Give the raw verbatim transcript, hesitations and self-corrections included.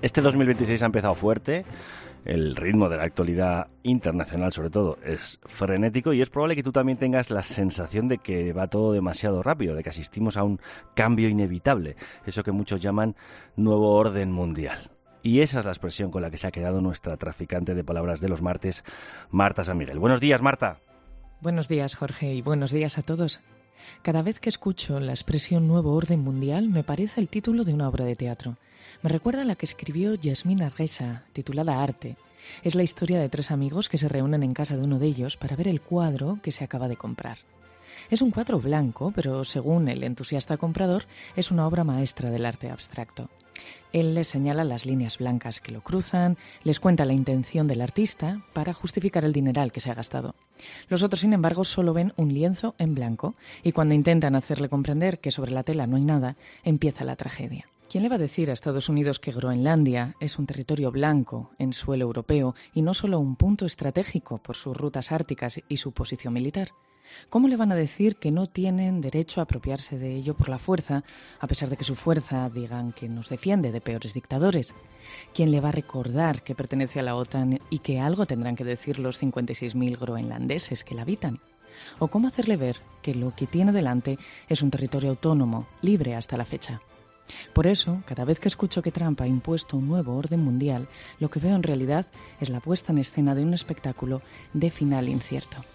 Este dos mil veintiséis ha empezado fuerte, el ritmo de la actualidad internacional sobre todo es frenético y es probable que tú también tengas la sensación de que va todo demasiado rápido, de que asistimos a un cambio inevitable, eso que muchos llaman nuevo orden mundial. Y esa es la expresión con la que se ha quedado nuestra traficante de palabras de los martes, Marta San Miguel. Buenos días, Marta. Buenos días, Jorge, y buenos días a todos. Cada vez que escucho la expresión nuevo orden mundial me parece el título de una obra de teatro. Me recuerda a la que escribió Yasmina Reza, titulada Arte. Es la historia de tres amigos que se reúnen en casa de uno de ellos para ver el cuadro que se acaba de comprar. Es un cuadro blanco, pero según el entusiasta comprador, es una obra maestra del arte abstracto. Él les señala las líneas blancas que lo cruzan, les cuenta la intención del artista para justificar el dineral que se ha gastado. Los otros, sin embargo, solo ven un lienzo en blanco y cuando intentan hacerle comprender que sobre la tela no hay nada, empieza la tragedia. ¿Quién le va a decir a Estados Unidos que Groenlandia es un territorio blanco en suelo europeo y no solo un punto estratégico por sus rutas árticas y su posición militar? ¿Cómo le van a decir que no tienen derecho a apropiarse de ello por la fuerza, a pesar de que su fuerza digan que nos defiende de peores dictadores? ¿Quién le va a recordar que pertenece a la OTAN y que algo tendrán que decir los cincuenta y seis mil groenlandeses que la habitan? ¿O cómo hacerle ver que lo que tiene delante es un territorio autónomo, libre hasta la fecha? Por eso, cada vez que escucho que Trump ha impuesto un nuevo orden mundial, lo que veo en realidad es la puesta en escena de un espectáculo de final incierto.